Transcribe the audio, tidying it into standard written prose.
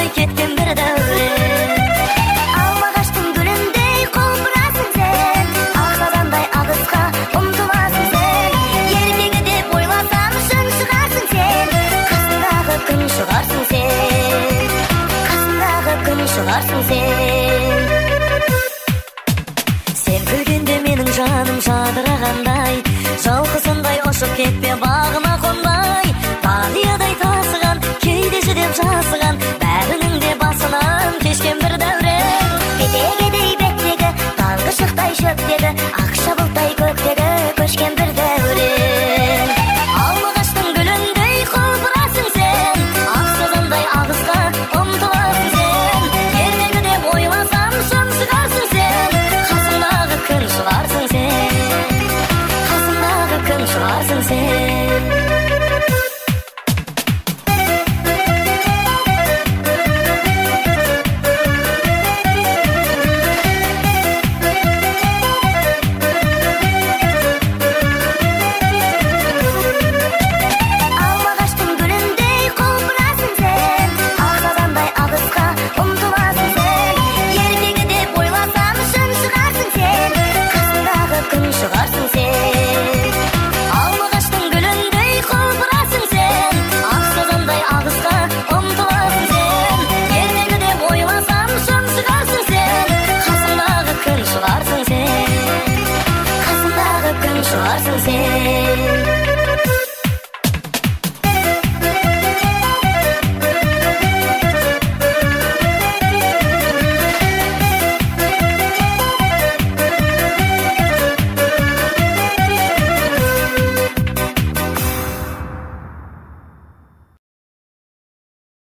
кеткен бір дәурен. Алмағаштың гүліндей құлпырасың сен, ақсадандай ағысқа ұмтыласың сен. Ертегі деп ойласам шын шығарсың сен, қасындағы күн шығарсың сен, қасындағы күн шығарсың сен. Сен күлгенде менің жаным жадырағандай, жалқысындай ұшып кетпе бағым